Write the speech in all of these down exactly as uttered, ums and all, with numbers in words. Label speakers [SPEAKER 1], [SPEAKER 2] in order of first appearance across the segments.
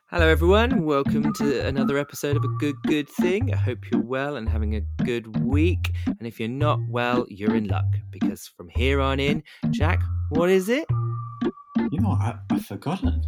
[SPEAKER 1] Hello everyone, welcome to another episode of A Good Good Thing. I hope you're well and having a good week. And if you're not well, you're in luck, because from here on in, Jack, what is it?
[SPEAKER 2] You know, I, I've forgotten.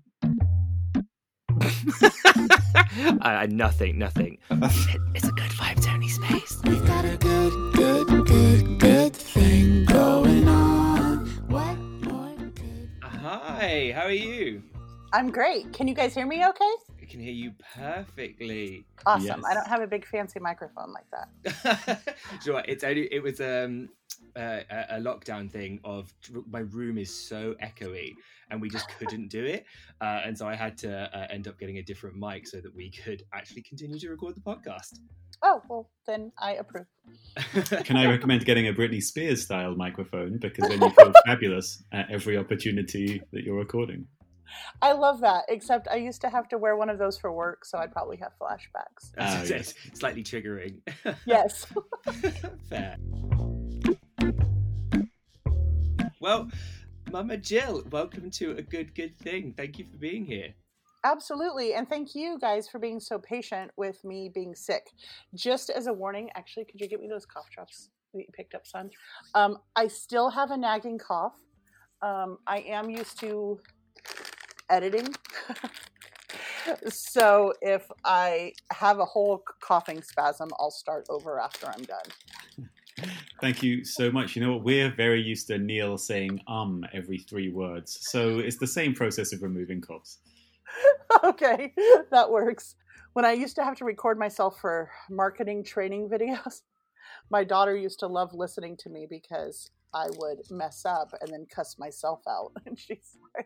[SPEAKER 1] I, I, nothing, nothing. It, it's a good vibes only space.
[SPEAKER 3] We've got a good, good, good, good thing going on. What more could...
[SPEAKER 1] Hi, how are you?
[SPEAKER 4] I'm great. Can you guys hear me okay?
[SPEAKER 1] I can hear you perfectly.
[SPEAKER 4] Awesome.
[SPEAKER 2] Yes.
[SPEAKER 4] I don't have a big fancy microphone like that.
[SPEAKER 1] Sure, it's only it was um uh, a, a lockdown thing of my room is so echoey and we just couldn't do it, uh, and so I had to uh, end up getting a different mic so that we could actually continue to record the podcast.
[SPEAKER 4] Oh, well, then I approve.
[SPEAKER 2] Can I recommend getting a Britney Spears style microphone, because then you feel fabulous at every opportunity that you're recording.
[SPEAKER 4] I love that, except I used to have to wear one of those for work, so I'd probably have flashbacks.
[SPEAKER 2] Ah,
[SPEAKER 1] It's
[SPEAKER 2] yes.
[SPEAKER 1] slightly triggering.
[SPEAKER 4] Yes.
[SPEAKER 1] Fair. Well, Mama Jill, welcome to A Good Good Thing. Thank you for being here.
[SPEAKER 4] Absolutely. And thank you guys for being so patient with me being sick. Just as a warning, actually, could you get me those cough drops that you picked up, son? Um, I still have a nagging cough. Um, I am used to editing. So if I have a whole coughing spasm, I'll start over after I'm done.
[SPEAKER 2] Thank you so much. You know what? We're very used to Neil saying um every three words. So it's the same process of removing coughs.
[SPEAKER 4] Okay, that works. When I used to have to record myself for marketing training videos, my daughter used to love listening to me because I would mess up and then cuss myself out. And she's like,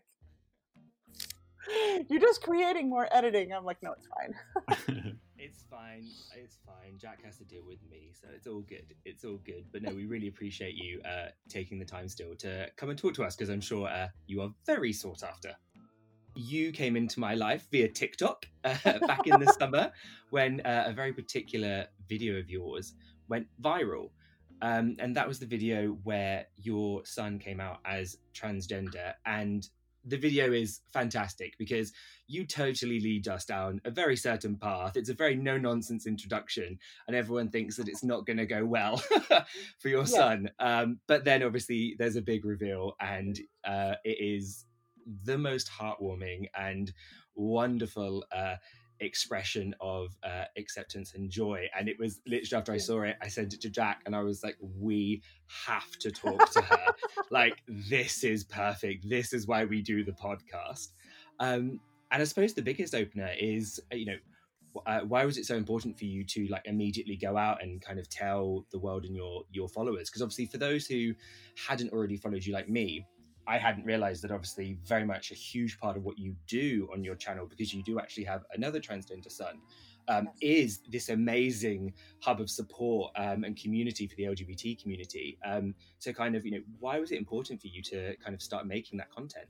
[SPEAKER 4] "You're just creating more editing." I'm like, "No, it's fine."
[SPEAKER 1] It's fine. It's fine. Jack has to deal with me, so it's all good. It's all good. But no, we really appreciate you uh, taking the time still to come and talk to us, because I'm sure uh, you are very sought after. You came into my life via TikTok uh, back in the summer when uh, a very particular video of yours went viral. Um, and that was the video where your son came out as transgender. And the video is fantastic because you totally lead us down a very certain path. It's a very no-nonsense introduction, and everyone thinks that it's not going to go well for your
[SPEAKER 4] Yeah.
[SPEAKER 1] son. Um, but then obviously there's a big reveal, and uh, it is the most heartwarming and wonderful uh, expression of uh, acceptance and joy. And it was literally after I saw it, I sent it to Jack and I was like, we have to talk to her. Like, this is perfect. This is why we do the podcast. Um, and I suppose the biggest opener is, you know, uh, why was it so important for you to like immediately go out and kind of tell the world and your your followers? Because obviously for those who hadn't already followed you like me, I hadn't realized that obviously very much a huge part of what you do on your channel, because you do actually have another transgender son, um, is this amazing hub of support um, and community for the L G B T community. Um, so kind of, you know, why was it important for you to kind of start making that content?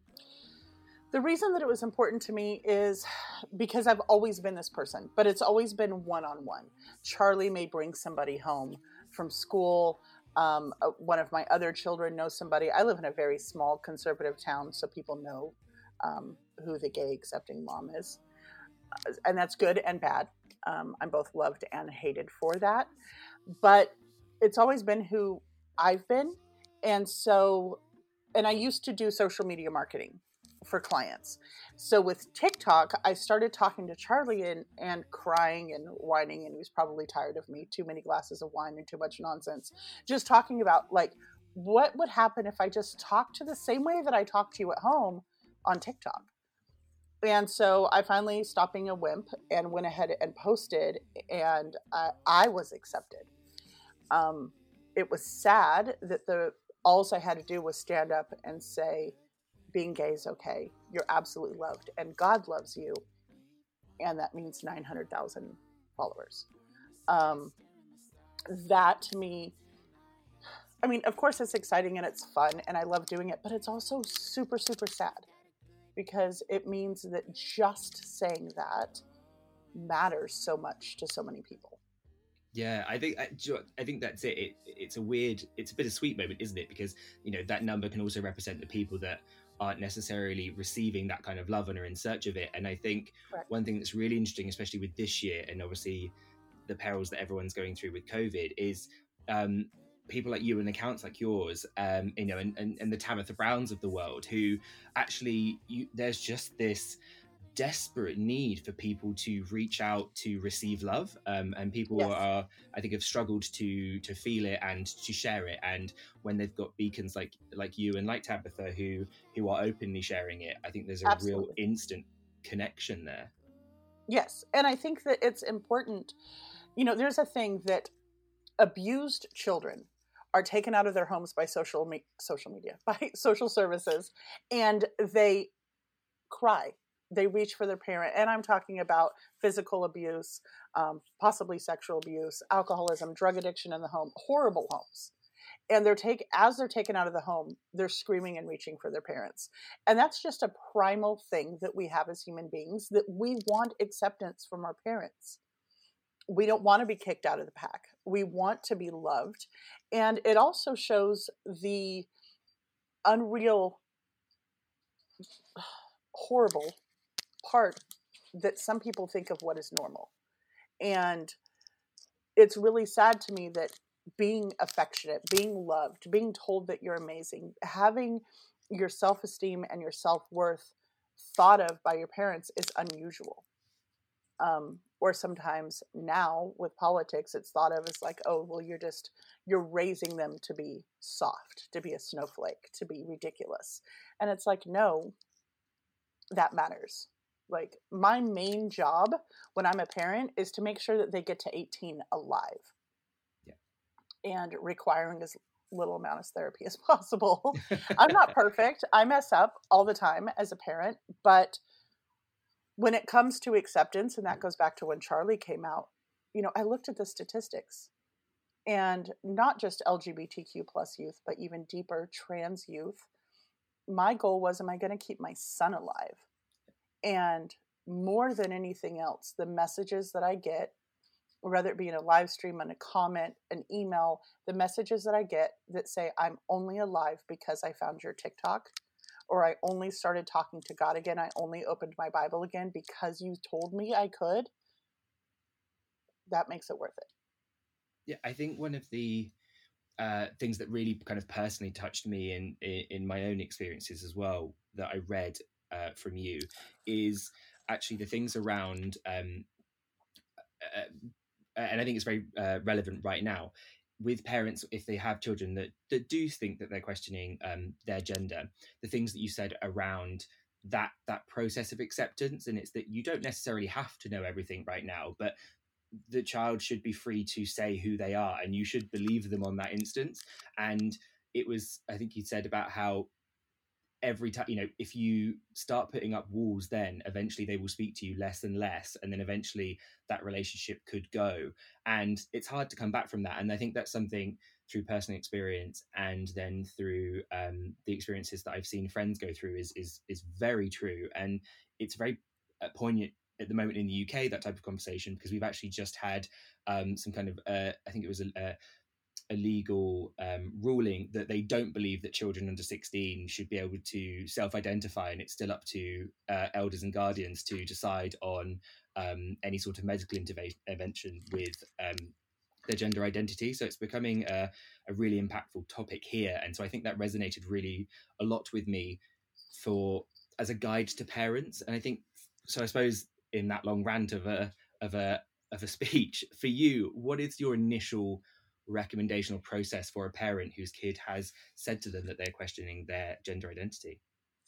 [SPEAKER 4] The reason that it was important to me is because I've always been this person, but it's always been one-on-one. Charlie may bring somebody home from school. Um, uh, one of my other children knows somebody. I live in a very small conservative town, so people know um, who the gay accepting mom is. Uh, and that's good and bad. Um, I'm both loved and hated for that. But it's always been who I've been. And so, and I used to do social media marketing for clients. So with TikTok, I started talking to Charlie and, and crying and whining, and he was probably tired of me, too many glasses of wine and too much nonsense. Just talking about like, what would happen if I just talked to the same way that I talk to you at home on TikTok? And so I finally stopped being a wimp and went ahead and posted, and I, I was accepted. Um, it was sad that the all I had to do was stand up and say, being gay is okay. You're absolutely loved, and God loves you. And that means nine hundred thousand followers. Um, that to me, I mean, of course it's exciting and it's fun and I love doing it, but it's also super, super sad because it means that just saying that matters so much to so many people.
[SPEAKER 1] Yeah, I think I, I think that's it. it. It's a weird, it's a bittersweet moment, isn't it? Because, you know, that number can also represent the people that aren't necessarily receiving that kind of love and are in search of it. And I think
[SPEAKER 4] Correct.
[SPEAKER 1] one thing that's really interesting, especially with this year, and obviously the perils that everyone's going through with COVID, is um, people like you and accounts like yours, um, you know, and, and, and the Tabitha Browns of the world, who actually, you, there's just this desperate need for people to reach out to receive love, um, and people
[SPEAKER 4] Yes.
[SPEAKER 1] are, I think, have struggled to to feel it and to share it. And when they've got beacons like like you and like Tabitha who who are openly sharing it, I think there's a
[SPEAKER 4] Absolutely.
[SPEAKER 1] real instant connection there.
[SPEAKER 4] Yes, and I think that it's important. You know, there's a thing that abused children are taken out of their homes by social me- social media, by social services, and they cry. They reach for their parent, and I'm talking about physical abuse, um, possibly sexual abuse, alcoholism, drug addiction in the home, horrible homes. And they're take as they're taken out of the home, they're screaming and reaching for their parents. And that's just a primal thing that we have as human beings, that we want acceptance from our parents. We don't want to be kicked out of the pack. We want to be loved. And it also shows the unreal, horrible part that some people think of what is normal. And it's really sad to me that being affectionate, being loved, being told that you're amazing, having your self-esteem and your self-worth thought of by your parents is unusual. Um, or sometimes now with politics, it's thought of as like, oh, well, you're just, you're raising them to be soft, to be a snowflake, to be ridiculous. And it's like, no, that matters. Like, my main job when I'm a parent is to make sure that they get to eighteen alive.
[SPEAKER 1] Yeah.
[SPEAKER 4] And requiring as little amount of therapy as possible. I'm not perfect. I mess up all the time as a parent, but when it comes to acceptance, and that goes back to when Charlie came out, you know, I looked at the statistics, and not just L G B T Q plus youth, but even deeper, trans youth. My goal was, am I going to keep my son alive? And more than anything else, the messages that I get, whether it be in a live stream, in a comment, an email, the messages that I get that say, I'm only alive because I found your TikTok, or I only started talking to God again, I only opened my Bible again because you told me I could, that makes it worth it.
[SPEAKER 1] Yeah, I think one of the uh, things that really kind of personally touched me in, in, in my own experiences as well, that I read uh, from you, is actually the things around, um, uh, and I think it's very uh, relevant right now, with parents, if they have children that, that do think that they're questioning um, their gender, the things that you said around that that process of acceptance, and it's that you don't necessarily have to know everything right now, but the child should be free to say who they are, and you should believe them on that instance. And it was, I think you said about how every time, you know, if you start putting up walls, then eventually they will speak to you less and less, and then eventually that relationship could go, and it's hard to come back from that. And I think that's something through personal experience, and then through um, the experiences that I've seen friends go through, is is is very true. And it's very uh, poignant at the moment in the U K, that type of conversation, because we've actually just had um, some kind of uh, I think it was a, a a legal um, ruling that they don't believe that children under sixteen should be able to self-identify, and it's still up to uh, elders and guardians to decide on um, any sort of medical intervention with um, their gender identity. So it's becoming a, a really impactful topic here, and so I think that resonated really a lot with me for as a guide to parents. And I think so. I suppose in that long rant of a of a of a speech for you, what is your initial recommendation or process for a parent whose kid has said to them that they're questioning their gender identity?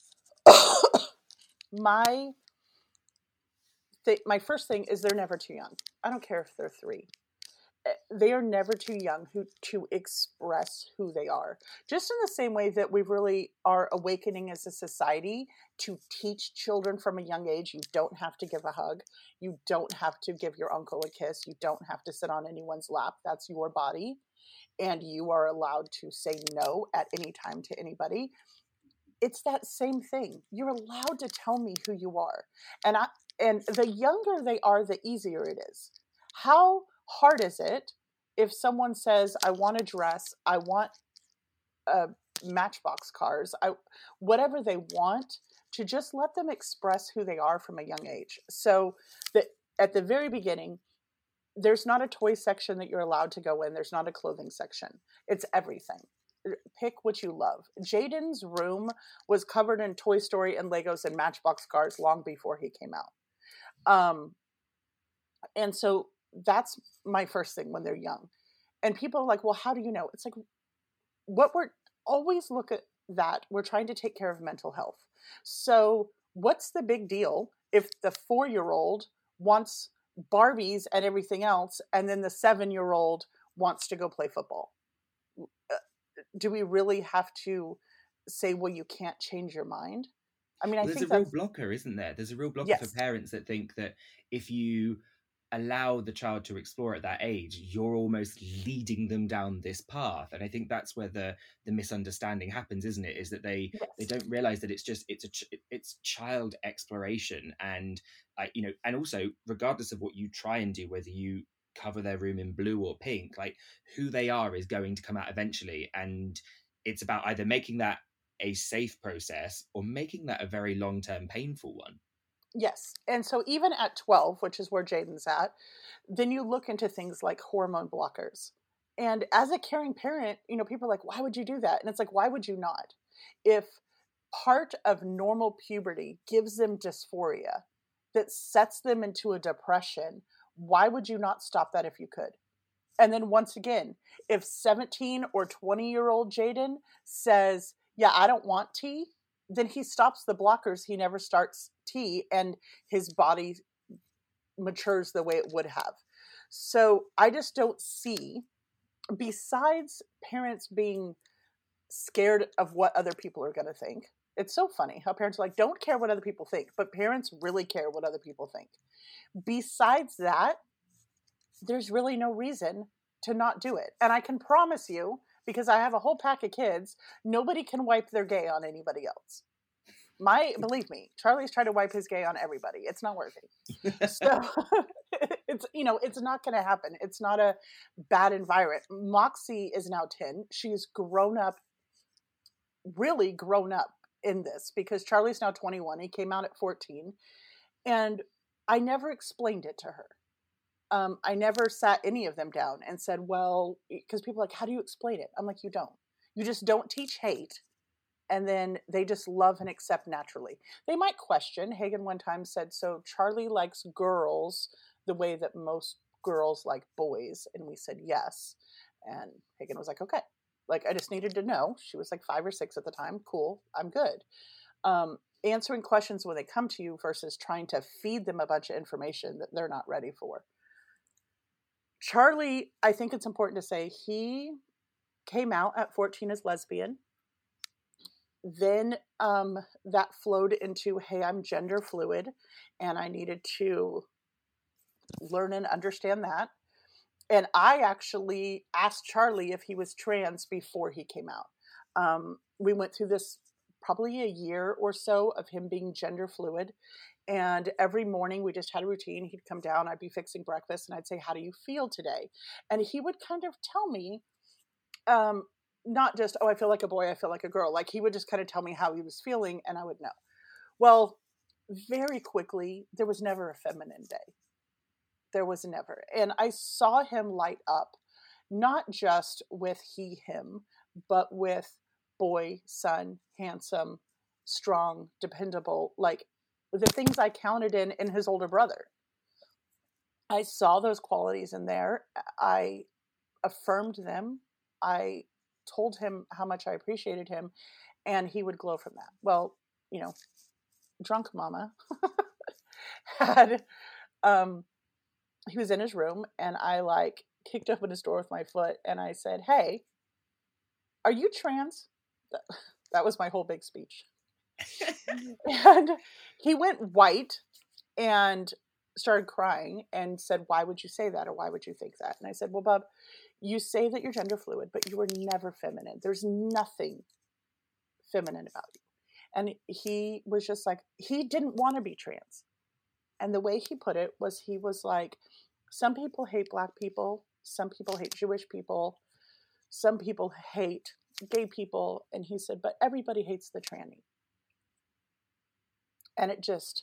[SPEAKER 4] my th- my first thing is, they're never too young. I don't care if they're three. They are never too young who, to express who they are. Just in the same way that we really are awakening as a society to teach children from a young age, you don't have to give a hug. You don't have to give your uncle a kiss. You don't have to sit on anyone's lap. That's your body. And you are allowed to say no at any time to anybody. It's that same thing. You're allowed to tell me who you are. And I, and the younger they are, the easier it is. How hard is it if someone says, I want a dress, I want a Matchbox cars, I, whatever they want, to just let them express who they are from a young age. So that at the very beginning, there's not a toy section that you're allowed to go in. There's not a clothing section. It's everything. Pick what you love. Jaden's room was covered in Toy Story and Legos and Matchbox cars long before he came out. Um, and so that's my first thing when they're young. And people are like, well, how do you know? It's like, what we're always look at that. We're trying to take care of mental health. So what's the big deal if the four-year-old wants Barbies and everything else, and then the seven-year-old wants to go play football? Do we really have to say, well, you can't change your mind? I mean, I
[SPEAKER 1] well,
[SPEAKER 4] think
[SPEAKER 1] there's a real
[SPEAKER 4] that's...
[SPEAKER 1] blocker, isn't there? There's a real blocker
[SPEAKER 4] Yes.
[SPEAKER 1] for parents that think that if you allow the child to explore at that age, you're almost leading them down this path. And I think that's where the the misunderstanding happens, isn't it? Is that they
[SPEAKER 4] Yes.
[SPEAKER 1] they don't realize that it's just it's a ch- it's child exploration, and uh, you know, and also regardless of what you try and do, whether you cover their room in blue or pink, like who they are is going to come out eventually, and it's about either making that a safe process or making that a very long-term painful one.
[SPEAKER 4] Yes. And so even at twelve, which is where Jaden's at, then you look into things like hormone blockers. And as a caring parent, you know, people are like, why would you do that? And it's like, why would you not? If part of normal puberty gives them dysphoria that sets them into a depression, why would you not stop that if you could? And then once again, if seventeen or twenty year old Jaden says, yeah, I don't want tea, then he stops the blockers. He never starts tea, and his body matures the way it would have. So I just don't see, besides parents being scared of what other people are going to think. It's so funny how parents are like, don't care what other people think, but parents really care what other people think. Besides that, there's really no reason to not do it. And I can promise you, because I have a whole pack of kids, nobody can wipe their gay on anybody else. My, believe me, Charlie's tried to wipe his gay on everybody. It's not working. So it's, you know, it's not going to happen. It's not a bad environment. Moxie is now ten. She's grown up, really grown up in this, because Charlie's now twenty-one. He came out at fourteen. And I never explained it to her. Um, I never sat any of them down and said, well, because people are like, how do you explain it? I'm like, you don't. You just don't teach hate. And then they just love and accept naturally. They might question. Hagen one time said, so Charlie likes girls the way that most girls like boys. And we said, yes. And Hagen was like, okay. Like, I just needed to know. She was like five or six at the time. Cool. I'm good. Um, answering questions when they come to you versus trying to feed them a bunch of information that they're not ready for. Charlie, I think it's important to say, he came out at fourteen as lesbian. Then um, that flowed into, hey, I'm gender fluid, and I needed to learn and understand that. And I actually asked Charlie if he was trans before he came out. Um, we went through this probably a year or so of him being gender fluid. And every morning we just had a routine. He'd come down, I'd be fixing breakfast, and I'd say, how do you feel today? And he would kind of tell me, um, not just, oh, I feel like a boy, I feel like a girl. Like, he would just kind of tell me how he was feeling, and I would know. Well, very quickly, there was never a feminine day. There was never. And I saw him light up, not just with he, him, but with boy, son, handsome, strong, dependable, like the things I counted in in his older brother. I saw those qualities in there. I affirmed them. I told him how much I appreciated him, and he would glow from that. Well, you know, drunk mama had, um, he was in his room, and I like kicked open his door with my foot, and I said, hey, are you trans? That, that was my whole big speech. And he went white and started crying and said, why would you say that? Or why would you think that? And I said, well, Bub, you say that you're gender fluid, but you were never feminine. There's nothing feminine about you. And he was just like, he didn't want to be trans. And the way he put it was, he was like, some people hate Black people. Some people hate Jewish people. Some people hate gay people. And he said, but everybody hates the tranny. And it just,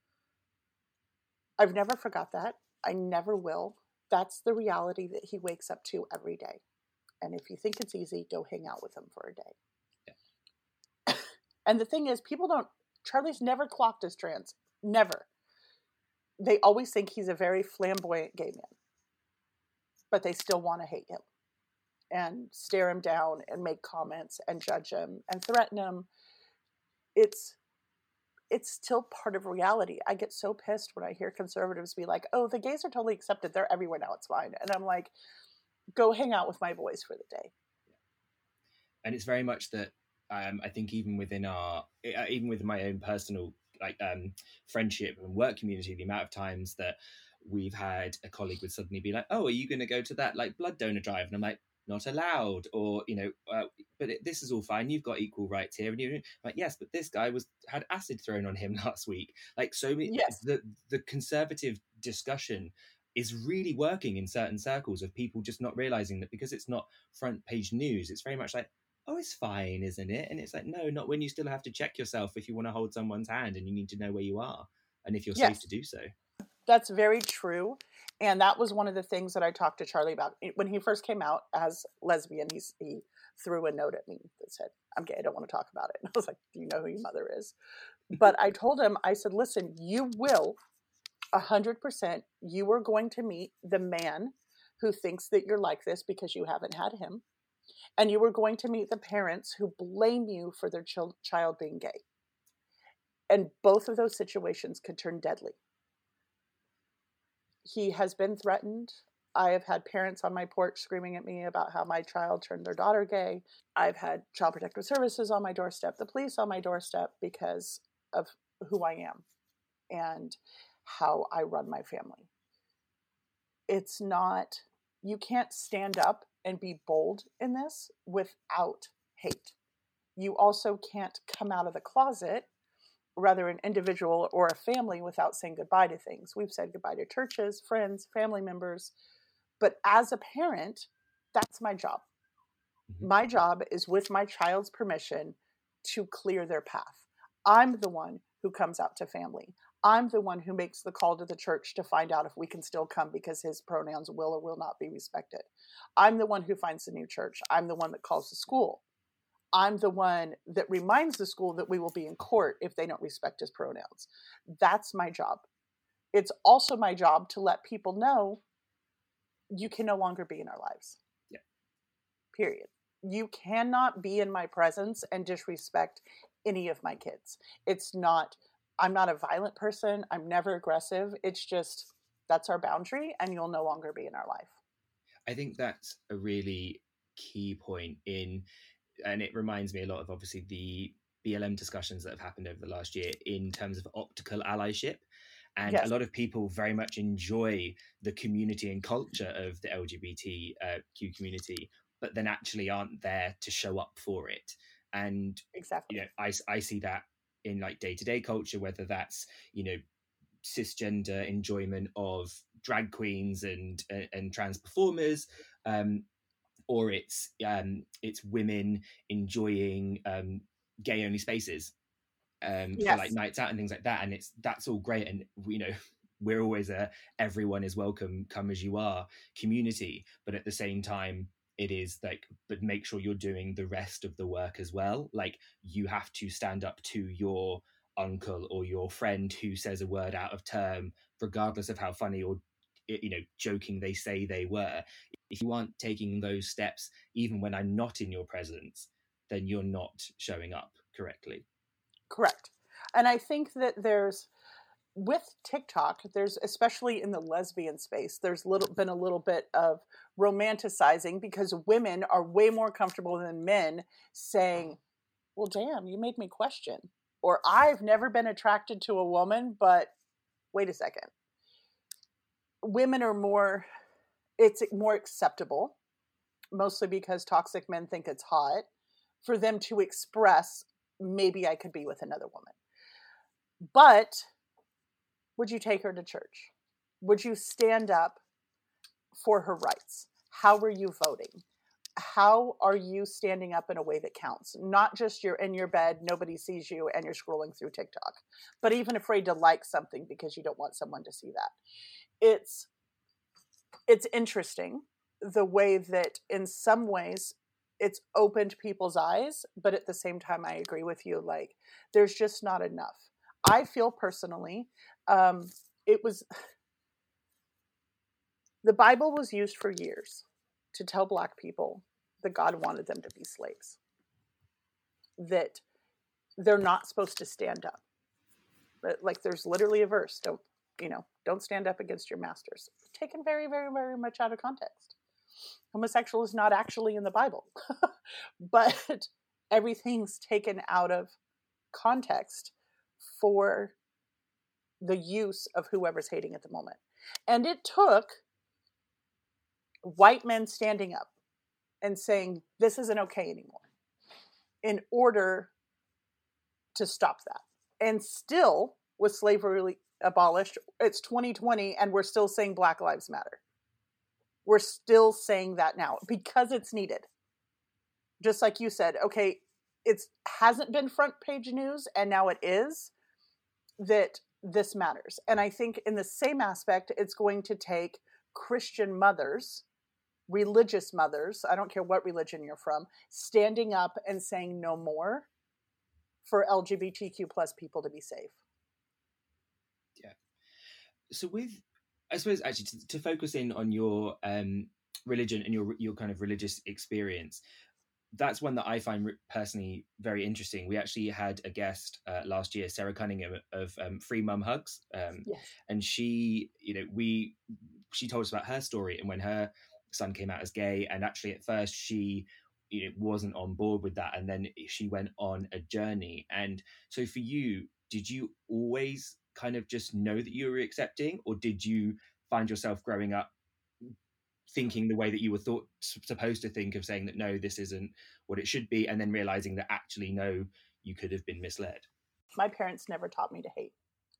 [SPEAKER 4] I've never forgot that. I never will. That's the reality that he wakes up to every day. And if you think it's easy, go hang out with him for a day. Yeah. And the thing is, people don't, Charlie's never clocked as trans. Never. They always think he's a very flamboyant gay man. But they still want to hate him and stare him down and make comments and judge him and threaten him. It's, it's still part of reality. I get so pissed when I hear conservatives be like, oh, the gays are totally accepted. They're everywhere now. It's fine. And I'm like, go hang out with my boys for the day.
[SPEAKER 1] And it's very much that um, I think even within our, even with my own personal like um, friendship and work community, the amount of times that we've had a colleague would suddenly be like, oh, are you going to go to that like blood donor drive? And I'm like, not allowed. Or, you know, uh, but it, this is all fine. You've got equal rights here. And you're like, yes, but this guy was had acid thrown on him last week. Like so many,
[SPEAKER 4] yes.
[SPEAKER 1] the, the conservative discussion is really working in certain circles of people just not realizing that because it's not front page news, it's very much like, oh, it's fine, isn't it? And it's like, no, not when you still have to check yourself if you want to hold someone's hand and you need to know where you are and if you're
[SPEAKER 4] yes.
[SPEAKER 1] safe to do so.
[SPEAKER 4] That's very true. And that was one of the things that I talked to Charlie about. When he first came out as lesbian, he's, he threw a note at me that said, I'm gay, I don't want to talk about it. And I was like, do you know who your mother is? But I told him, I said, listen, you will, one hundred percent, you are going to meet the man who thinks that you're like this because you haven't had him. And you are going to meet the parents who blame you for their ch- child being gay. And both of those situations could turn deadly. He has been threatened. I have had parents on my porch screaming at me about how my child turned their daughter gay. I've had Child Protective Services on my doorstep, the police on my doorstep because of who I am and how I run my family. It's not, you can't stand up and be bold in this without hate. You also can't come out of the closet, rather an individual or a family, without saying goodbye to things. We've said goodbye to churches, friends, family members. But as a parent, that's my job. Mm-hmm. My job is, with my child's permission, to clear their path. I'm the one who comes out to family. I'm the one who makes the call to the church to find out if we can still come because his pronouns will or will not be respected. I'm the one who finds the new church. I'm the one that calls the school. I'm the one that reminds the school that we will be in court if they don't respect his pronouns. That's my job. It's also my job to let people know you can no longer be in our lives.
[SPEAKER 1] Yeah.
[SPEAKER 4] Period. You cannot be in my presence and disrespect any of my kids. It's not, I'm not a violent person. I'm never aggressive. It's just, that's our boundary and you'll no longer be in our life.
[SPEAKER 1] I think that's a really key point in, and it reminds me a lot of obviously the B L M discussions that have happened over the last year in terms of optical allyship. And yes. a lot of people very much enjoy the community and culture of the L G B T Q community, but then actually aren't there to show up for it. And
[SPEAKER 4] exactly,
[SPEAKER 1] you know, I, I see that in like day-to-day culture, whether that's, you know, cisgender enjoyment of drag queens and and, and trans performers, um, or it's um, it's women enjoying um, gay-only spaces. Um, yes. for like nights out and things like that, and it's that's all great, and you know we're always a everyone is welcome, come as you are community, but at the same time it is like, but make sure you're doing the rest of the work as well. Like you have to stand up to your uncle or your friend who says a word out of term, regardless of how funny or you know joking they say they were. If you aren't taking those steps, even when I'm not in your presence, then you're not showing up correctly.
[SPEAKER 4] Correct. And I think that there's, with TikTok, there's, especially in the lesbian space, there's little been a little bit of romanticizing because women are way more comfortable than men saying, well, damn, you made me question. Or I've never been attracted to a woman, but wait a second. Women are more, it's more acceptable, mostly because toxic men think it's hot, for them to express, maybe I could be with another woman. But would you take her to church? Would you stand up for her rights? How were you voting? how are you standing up in a way that counts? Not just you're in your bed, nobody sees you, and you're scrolling through TikTok, but even afraid to like something because you don't want someone to see that. It's it's interesting the way that in some ways it's opened people's eyes, but at the same time, I agree with you. Like, there's just not enough. I feel personally, um, it was, the Bible was used for years to tell Black people that God wanted them to be slaves, that they're not supposed to stand up. Like, there's literally a verse, don't, you know, don't stand up against your masters. Taken very, very, very much out of context. Homosexual is not actually in the Bible, but everything's taken out of context for the use of whoever's hating at the moment. And it took white men standing up and saying, this isn't okay anymore, in order to stop that. And still, with slavery abolished, it's twenty twenty and we're still saying Black Lives Matter. We're still saying that now because it's needed. Just like you said, okay, it hasn't been front page news and now it is, that this matters. And I think in the same aspect, it's going to take Christian mothers, religious mothers, I don't care what religion you're from, standing up and saying no more for L G B T Q plus people to be safe.
[SPEAKER 1] Yeah. So with, I suppose actually to, to focus in on your um, religion and your your kind of religious experience, that's one that I find personally very interesting. We actually had a guest uh, last year, Sarah Cunningham of um, Free Mum Hugs, um,
[SPEAKER 4] Yes.
[SPEAKER 1] and she, you know, we she told us about her story and when her son came out as gay, and actually at first she, you know, wasn't on board with that, and then she went on a journey. And so for you, did you always kind of just know that you were accepting, or did you find yourself growing up thinking the way that you were thought supposed to think, of saying that no, this isn't what it should be, and then realizing that actually no, you could have been misled?
[SPEAKER 4] My parents never taught me to hate,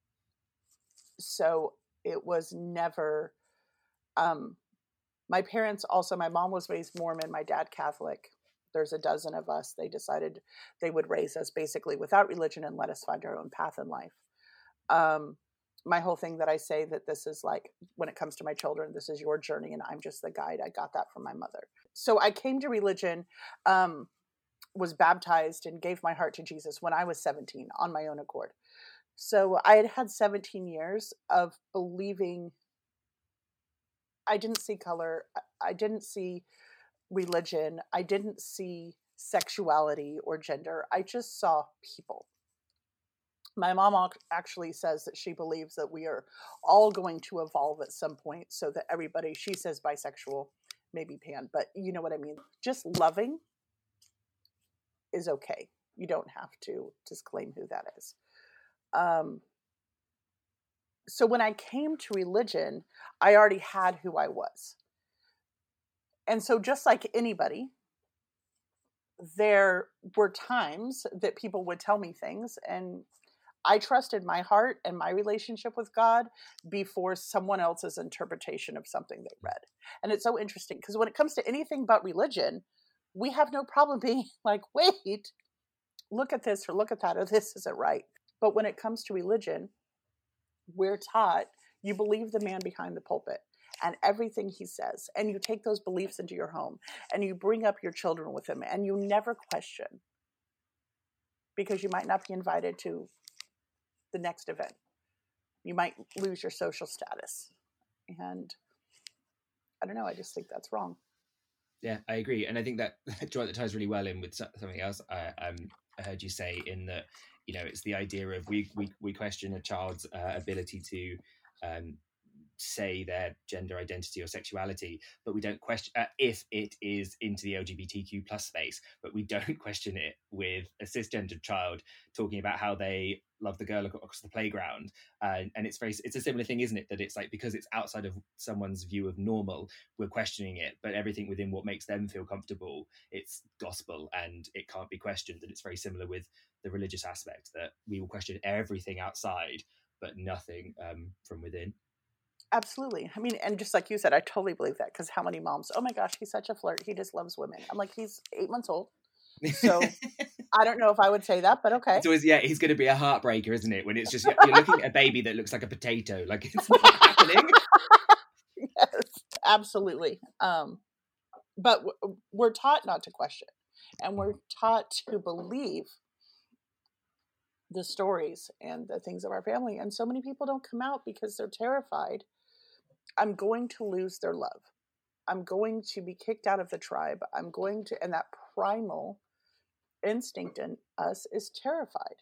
[SPEAKER 4] so it was never um my parents also, my mom was raised Mormon, my dad Catholic. There's a dozen of us. They decided they would raise us basically without religion and let us find our own path in life. Um, my whole thing that I say that this is like, when it comes to my children, this is your journey and I'm just the guide. I got that from my mother. So I came to religion, um, was baptized and gave my heart to Jesus when I was seventeen on my own accord. So I had had seventeen years of believing. I didn't see color. I didn't see religion. I didn't see sexuality or gender. I just saw people. My mom actually says that she believes that we are all going to evolve at some point so that everybody, she says bisexual, maybe pan, but you know what I mean? Just loving is okay. You don't have to disclaim who that is. Um, so when I came to religion, I already had who I was. And so just like anybody, there were times that people would tell me things, and I trusted my heart and my relationship with God before someone else's interpretation of something they read. And it's so interesting because when it comes to anything but religion, we have no problem being like, wait, look at this or look at that, or this isn't right. But when it comes to religion, we're taught you believe the man behind the pulpit and everything he says, and you take those beliefs into your home and you bring up your children with him and you never question, because you might not be invited to the next event. You might lose your social status. And I don't know, I just think that's wrong.
[SPEAKER 1] Yeah, I agree. And I think that that ties really well in with something else I, um, I heard you say, in that, you know, it's the idea of we we, we question a child's uh, ability to um, say their gender identity or sexuality, but we don't question uh, if it is into the L G B T Q plus space, but we don't question it with a cisgendered child talking about how they love the girl across the playground. Uh, and it's very, it's a similar thing, isn't it? That it's like, because it's outside of someone's view of normal, we're questioning it, but everything within what makes them feel comfortable, it's gospel and it can't be questioned. And it's very similar with the religious aspect, that we will question everything outside, but nothing um, from within.
[SPEAKER 4] Absolutely. I mean, and just like you said, I totally believe that, because how many moms, oh my gosh, he's such a flirt. He just loves women. I'm like, he's eight months old. So I don't know if I would say that, but okay.
[SPEAKER 1] It's always, yeah, he's going to be a heartbreaker, isn't it? When it's just, you're looking at a baby that looks like a potato. Like, it's not happening.
[SPEAKER 4] Yes, absolutely. Um, but w- we're taught not to question, and we're taught to believe the stories and the things of our family. And so many people don't come out because they're terrified. I'm going to lose their love. I'm going to be kicked out of the tribe. I'm going to, and that primal instinct in us is terrified.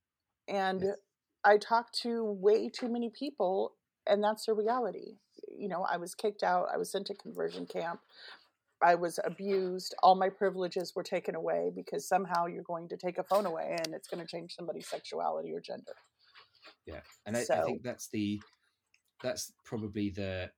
[SPEAKER 4] And
[SPEAKER 1] Yes.
[SPEAKER 4] I talk to way too many people, and that's their reality. You know, I was kicked out. I was sent to conversion camp. I was abused. All my privileges were taken away because somehow you're going to take a phone away and it's going to change somebody's sexuality or gender.
[SPEAKER 1] Yeah. And I,
[SPEAKER 4] So-
[SPEAKER 1] I think that's the, that's probably the,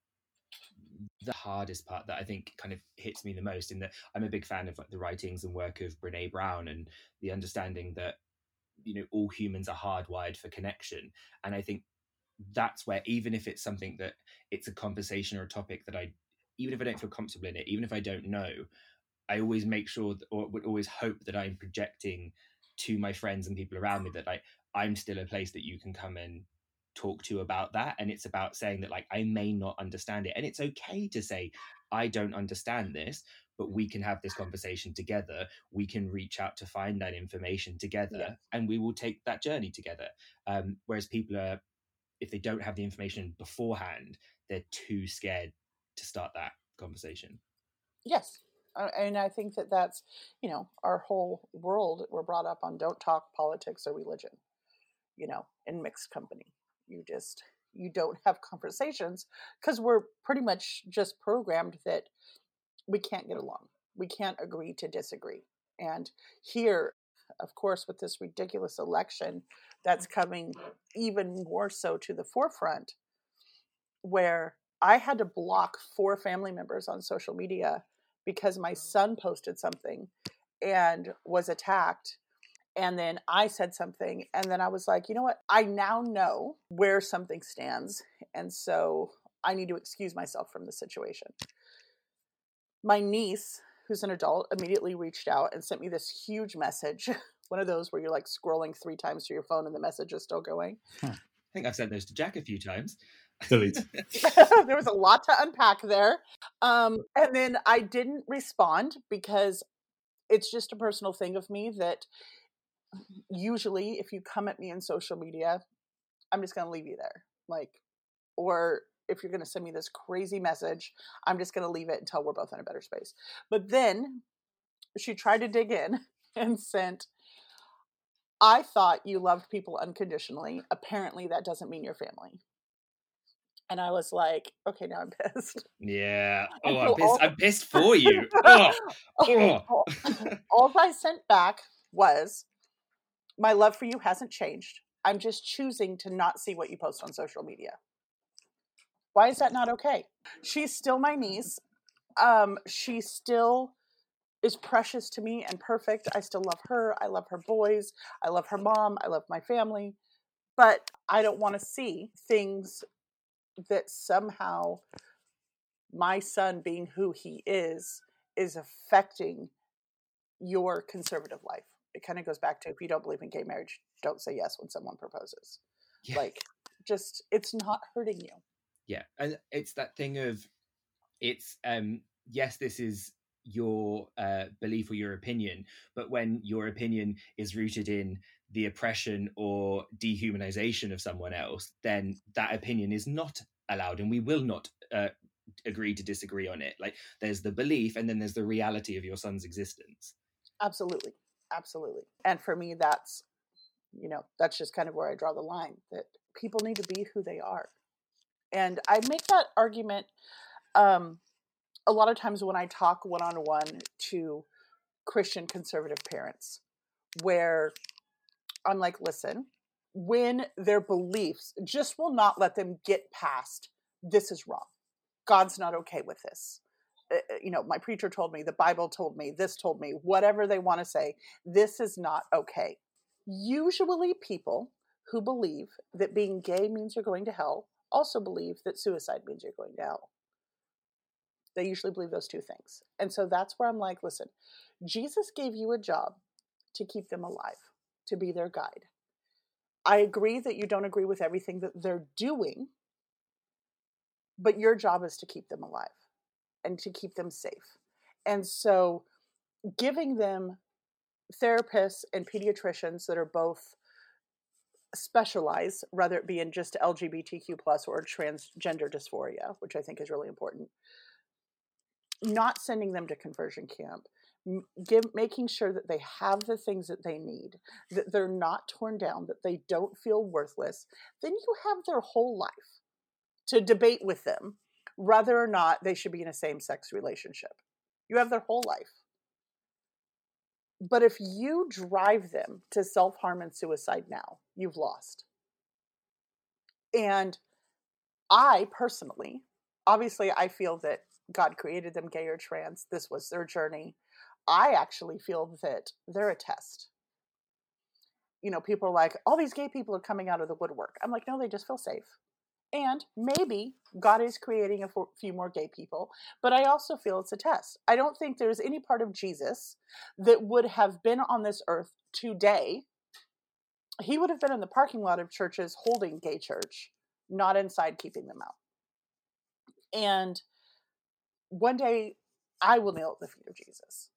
[SPEAKER 1] the hardest part that I think kind of hits me the most, in that I'm a big fan of like the writings and work of Brene Brown, and the understanding that, you know, all humans are hardwired for connection. And I think that's where, even if it's something that it's a conversation or a topic that I, even if I don't feel comfortable in it, even if I don't know, I always make sure that, or would always hope that I'm projecting to my friends and people around me that like, I'm still a place that you can come and talk to about that. And it's about saying that like, I may not understand it, and it's okay to say, I don't understand this, but we can have this conversation together. We can reach out to find that information together,
[SPEAKER 4] Yeah.
[SPEAKER 1] and we will take that journey together. Um, whereas people are, if they don't have the information beforehand, they're too scared to start that conversation.
[SPEAKER 4] Yes. Uh, and I think that that's, you know, our whole world, we're brought up on don't talk politics or religion, you know, in mixed company. You just, you don't have conversations because we're pretty much just programmed that we can't get along. We can't agree to disagree. And here, of course, with this ridiculous election that's coming even more so to the forefront, where I had to block four family members on social media because my son posted something and was attacked. And then I said something, and then I was like, you know what? I now know where something stands. And so I need to excuse myself from the situation. My niece, who's an adult, immediately reached out and sent me this huge message. One of those where you're like scrolling three times through your phone and the message is still going.
[SPEAKER 1] I think I've sent those to Jack a few times.
[SPEAKER 2] Delete.
[SPEAKER 4] There was a lot to unpack there. Um, and then I didn't respond because it's just a personal thing of me that usually if you come at me in social media, I'm just going to leave you there. Like, or if you're going to send me this crazy message, I'm just going to leave it until we're both in a better space. But then she tried to dig in and sent, I thought you loved people unconditionally. Apparently that doesn't mean your family. And I was like, okay, now I'm pissed.
[SPEAKER 1] Yeah. Oh,
[SPEAKER 4] And
[SPEAKER 1] I'm
[SPEAKER 4] so
[SPEAKER 1] pissed.
[SPEAKER 4] all-
[SPEAKER 1] I'm pissed for you. Oh. Oh.
[SPEAKER 4] all, all I sent back was, my love for you hasn't changed. I'm just choosing to not see what you post on social media. Why is that not okay? She's still my niece. Um, she still is precious to me and perfect. I still love her. I love her boys. I love her mom. I love my family. But I don't want to see things that somehow my son, being who he is, is affecting your conservative life. It kind of goes back to, if you don't believe in gay marriage, don't say yes when someone proposes.
[SPEAKER 1] Yeah.
[SPEAKER 4] Like, just, it's not hurting you.
[SPEAKER 1] Yeah. And it's that thing of, it's, um, yes, this is your uh, belief or your opinion, but when your opinion is rooted in the oppression or dehumanization of someone else, then that opinion is not allowed, and we will not uh, agree to disagree on it. Like, there's the belief, and then there's the reality of your son's existence.
[SPEAKER 4] Absolutely. Absolutely. And for me, that's, you know, that's just kind of where I draw the line, that people need to be who they are. And I make that argument um, a lot of times when I talk one-on-one to Christian conservative parents, where I'm like, listen, when their beliefs just will not let them get past, this is wrong. God's not okay with this. Uh, you know, my preacher told me, the Bible told me, this told me, whatever they want to say, this is not okay. Usually people who believe that being gay means you're going to hell also believe that suicide means you're going to hell. They usually believe those two things. And so that's where I'm like, listen, Jesus gave you a job to keep them alive, to be their guide. I agree that you don't agree with everything that they're doing, but your job is to keep them alive and to keep them safe. And so giving them therapists and pediatricians that are both specialized, whether it be in just L G B T Q plus or transgender dysphoria, which I think is really important, not sending them to conversion camp, give, making sure that they have the things that they need, that they're not torn down, that they don't feel worthless, then you have their whole life to debate with them whether or not they should be in a same-sex relationship. You have their whole life. But if you drive them to self-harm and suicide now, you've lost. And I personally, obviously I feel that God created them gay or trans. This was their journey. I actually feel that they're a test. You know, people are like, all these gay people are coming out of the woodwork. I'm like, no, they just feel safe. And maybe God is creating a few more gay people, but I also feel it's a test. I don't think there's any part of Jesus that would have been on this earth today. He would have been in the parking lot of churches holding gay church, not inside keeping them out. And one day I will kneel at the feet of Jesus.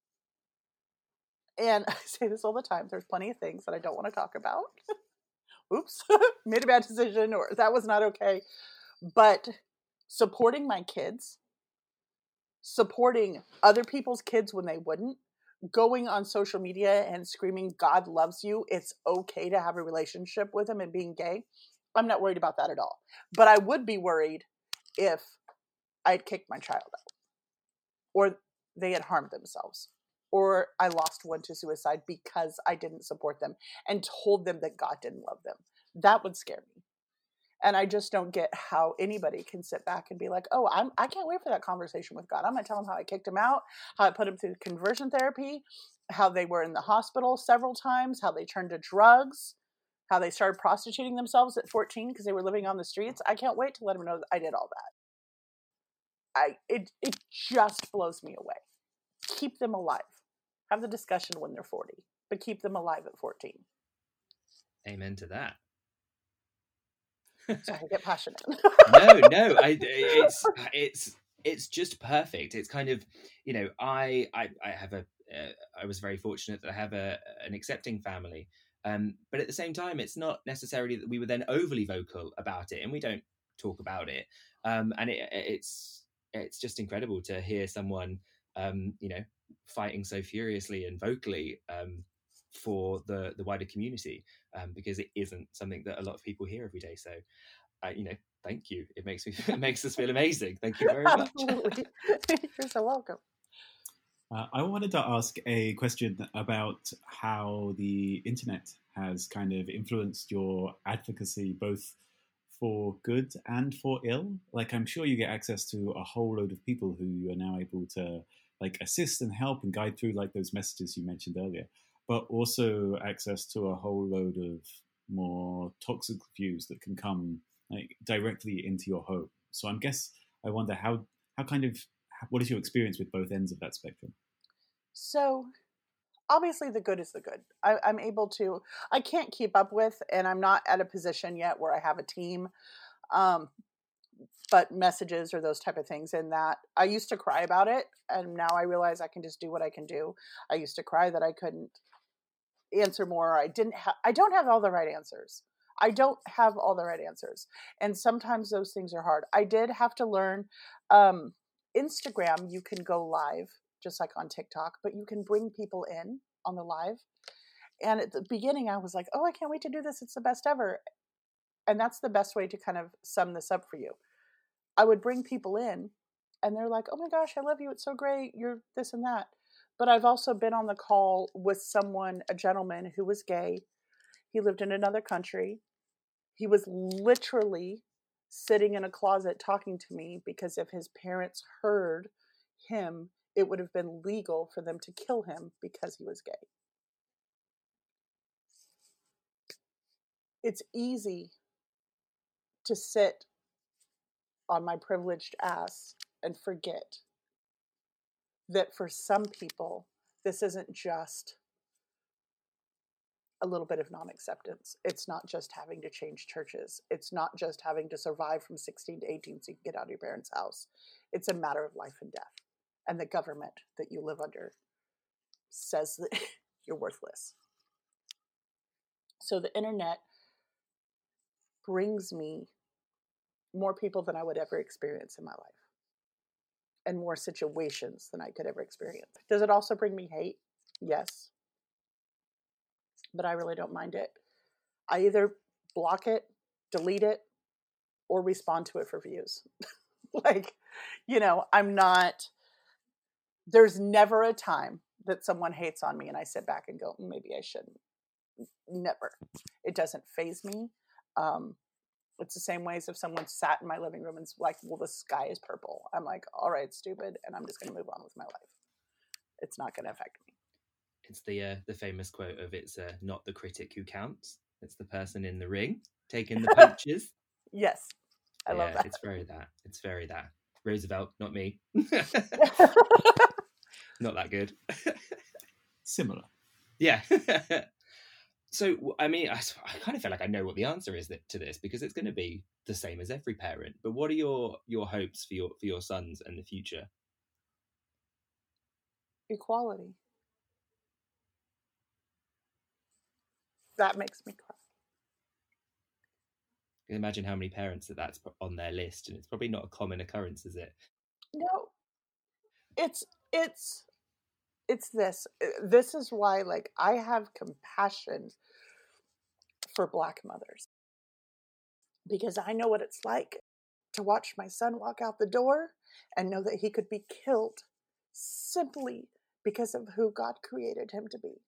[SPEAKER 4] And I say this all the time. There's plenty of things that I don't want to talk about. Oops, made a bad decision, or that was not okay. But supporting my kids, supporting other people's kids when they wouldn't, going on social media and screaming, God loves you, it's okay to have a relationship with him and being gay, I'm not worried about that at all. But I would be worried if I'd kicked my child out, or they had harmed themselves, or I lost one to suicide because I didn't support them and told them that God didn't love them. That would scare me. And I just don't get how anybody can sit back and be like, oh, I'm, I can't wait for that conversation with God. I'm going to tell him how I kicked him out, how I put him through conversion therapy, how they were in the hospital several times, how they turned to drugs, how they started prostituting themselves at fourteen because they were living on the streets. I can't wait to let him know that I did all that. I it it just blows me away. Keep them alive. Have the discussion when they're forty, but keep them alive at fourteen.
[SPEAKER 1] Amen to that.
[SPEAKER 4] So I get passionate.
[SPEAKER 1] no, no, I, it's it's it's just perfect. It's kind of, you know, I I, I have a uh, I was very fortunate that I have a an accepting family, um, but at the same time, it's not necessarily that we were then overly vocal about it, and we don't talk about it, um, and it, it's it's just incredible to hear someone, um, you know, fighting so furiously and vocally um, for the the wider community, um, because it isn't something that a lot of people hear every day. So, uh, you know, thank you. It makes me it makes us feel amazing. Thank you very much.
[SPEAKER 4] Absolutely. You're so welcome.
[SPEAKER 2] Uh, I wanted to ask a question about how the internet has kind of influenced your advocacy, both for good and for ill. Like, I'm sure you get access to a whole load of people who you are now able to like assist and help and guide through like those messages you mentioned earlier, but also access to a whole load of more toxic views that can come like directly into your home. So I guess I wonder how how kind of what is your experience with both ends of that spectrum?
[SPEAKER 4] So obviously the good is the good. I, I'm able to, I can't keep up with, and I'm not at a position yet where I have a team, um, but messages or those type of things in that. I used to cry about it, and now I realize I can just do what I can do. I used to cry that I couldn't answer more. I didn't have, I don't have all the right answers. I don't have all the right answers. And sometimes those things are hard. I did have to learn, um, Instagram, you can go live just like on TikTok, but you can bring people in on the live. And at the beginning I was like, oh, I can't wait to do this. It's the best ever. And that's the best way to kind of sum this up for you. I would bring people in and they're like, oh my gosh, I love you. It's so great. You're this and that. But I've also been on the call with someone, a gentleman who was gay. He lived in another country. He was literally sitting in a closet talking to me because if his parents heard him, it would have been legal for them to kill him because he was gay. It's easy to sit on my privileged ass and forget that for some people, this isn't just a little bit of non-acceptance. It's not just having to change churches. It's not just having to survive from sixteen to eighteen so you can get out of your parents' house. It's a matter of life and death. And the government that you live under says that you're worthless. So the internet brings me more people than I would ever experience in my life, and more situations than I could ever experience. Does it also bring me hate? Yes. But I really don't mind it. I either block it, delete it, or respond to it for views. Like, you know, I'm not, there's never a time that someone hates on me and I sit back and go, maybe I shouldn't. Never. It doesn't faze me. Um, it's the same way as if someone sat in my living room and like, well, the sky is purple. I'm like, all right, stupid. And I'm just going to move on with my life. It's not going to affect me.
[SPEAKER 1] It's the uh, the famous quote of it's uh, not the critic who counts. It's the person in the ring taking the punches.
[SPEAKER 4] Yes. I
[SPEAKER 1] yeah,
[SPEAKER 4] love that.
[SPEAKER 1] It's very that. It's very that. Roosevelt, not me. Not that good.
[SPEAKER 2] Similar.
[SPEAKER 1] Yeah. So, I mean, I, I kind of feel like I know what the answer is to this, because it's going to be the same as every parent. But what are your your hopes for your for your sons and the future?
[SPEAKER 4] Equality. That makes me cry.
[SPEAKER 1] You can imagine how many parents that that's on their list, and it's probably not a common occurrence, is it?
[SPEAKER 4] No, it's it's it's this. This is why, like, I have compassion for Black mothers, because I know what it's like to watch my son walk out the door and know that he could be killed simply because of who God created him to be.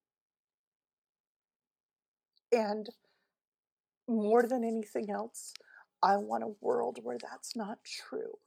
[SPEAKER 4] And more than anything else, I want a world where that's not true.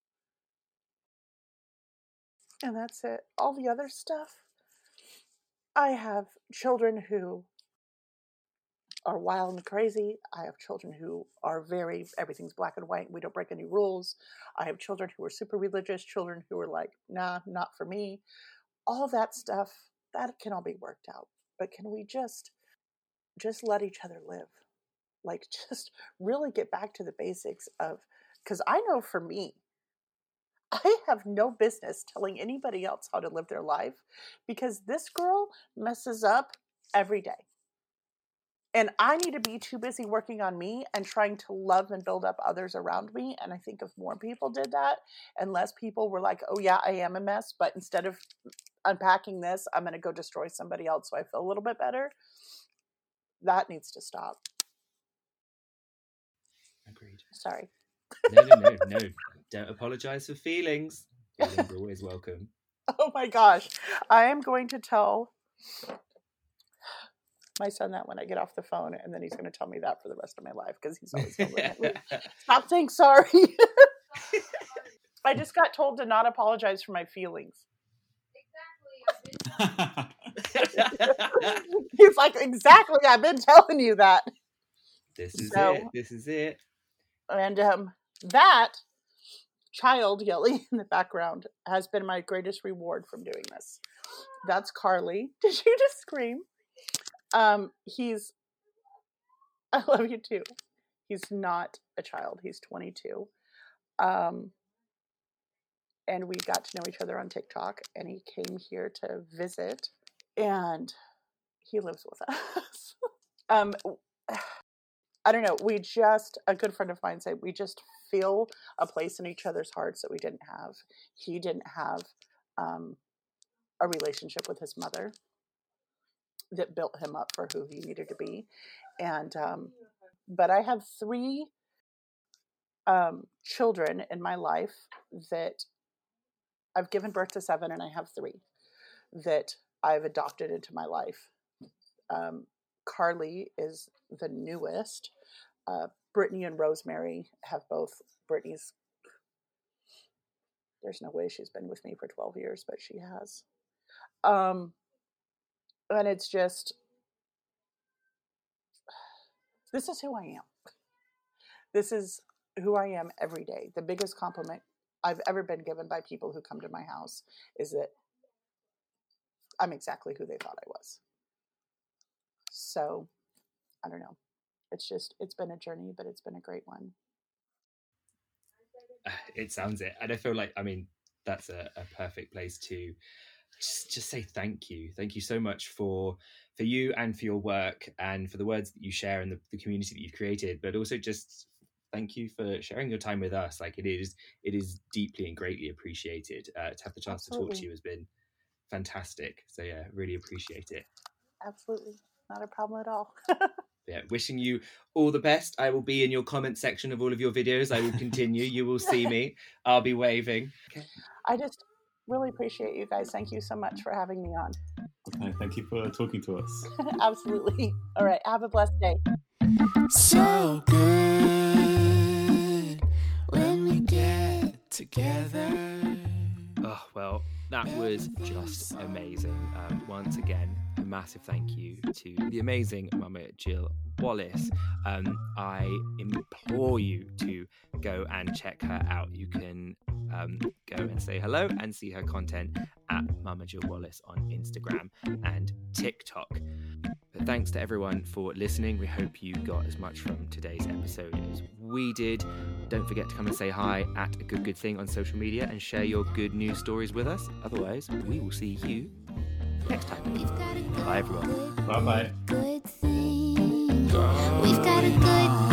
[SPEAKER 4] And that's it. All the other stuff, I have children who are wild and crazy. I have children who are very, everything's black and white. We don't break any rules. I have children who are super religious, children who are like, nah, not for me. All that stuff, that can all be worked out. But can we just, just let each other live? Like, just really get back to the basics of, because I know for me, I have no business telling anybody else how to live their life, because this girl messes up every day. And I need to be too busy working on me and trying to love and build up others around me. And I think if more people did that, and less people were like, oh yeah, I am a mess, but instead of unpacking this, I'm going to go destroy somebody else so I feel a little bit better. That needs to stop.
[SPEAKER 1] Agreed.
[SPEAKER 4] Sorry.
[SPEAKER 1] No, no, no, no. Don't apologize for feelings. Feelings are always welcome.
[SPEAKER 4] Oh my gosh. I am going to tell my son that when I get off the phone, and then he's going to tell me that for the rest of my life, because he's always going to stop saying sorry. I just got told to not apologize for my feelings. He's like, exactly, I've been telling you that.
[SPEAKER 1] This is
[SPEAKER 4] so,
[SPEAKER 1] it. This is it. And
[SPEAKER 4] um, that child yelling in the background has been my greatest reward from doing this. That's Carly. Did you just scream? Um, he's, I love you too. He's not a child. He's twenty-two. Um, and we got to know each other on TikTok, and he came here to visit, and he lives with us. um, I don't know. We just, a good friend of mine said, we just feel a place in each other's hearts that we didn't have. He didn't have um, a relationship with his mother that built him up for who he needed to be. And, um, but I have three um, children in my life that I've given birth to seven, and I have three that I've adopted into my life. Um, Carly is the newest. Uh, Brittany and Rosemary have both. Brittany's, there's no way she's been with me for twelve years, but she has. Um, and it's just, this is who I am. This is who I am every day. The biggest compliment I've ever been given by people who come to my house is that I'm exactly who they thought I was. So, I don't know. It's just, it's been a journey, but it's been a great one.
[SPEAKER 1] It sounds it. And I feel like, I mean, that's a, a perfect place to just, just say thank you. Thank you so much for for you and for your work and for the words that you share and the, the community that you've created, but also just thank you for sharing your time with us. Like it is, it is deeply and greatly appreciated. Uh, to have the chance
[SPEAKER 4] Absolutely.
[SPEAKER 1] to talk to you has been fantastic. So yeah, really appreciate it.
[SPEAKER 4] Absolutely. Not a problem at all.
[SPEAKER 1] Yeah, wishing you all the best. I will be in your comment section of all of your videos. I will continue. You will see me. I'll be waving. Okay.
[SPEAKER 4] I just really appreciate you guys. Thank you so much for having me on.
[SPEAKER 2] Okay, thank you for talking to us.
[SPEAKER 4] Absolutely. All right. Have a blessed day.
[SPEAKER 3] So good when we get together.
[SPEAKER 1] Oh, well, that was just amazing. Um, once again, a massive thank you to the amazing Mama Jill Wallace. Um, I implore you to go and check her out. You can um, go and say hello and see her content at Mama Jill Wallace on Instagram and TikTok. But thanks to everyone for listening. We hope you got as much from today's episode as we did. Don't forget to come and say hi at A Good Good Thing on social media and share your good news stories with us. Otherwise, we will see you next time. Bye, everyone.
[SPEAKER 2] Bye-bye.
[SPEAKER 3] Good thing. We've got a good